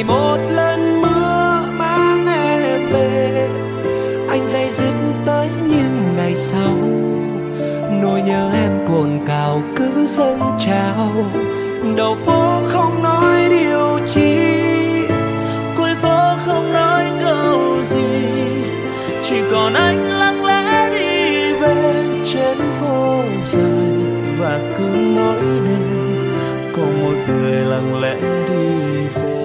vì một lần mưa mang em về. Anh day dứt tới những ngày sau, nỗi nhớ em cồn cào cứ dâng trào. Đầu phố không nói điều chi, cuối phố không nói câu gì, chỉ còn anh lặng lẽ đi về trên phố dài. Và cứ mỗi đêm có một người lặng lẽ đi về.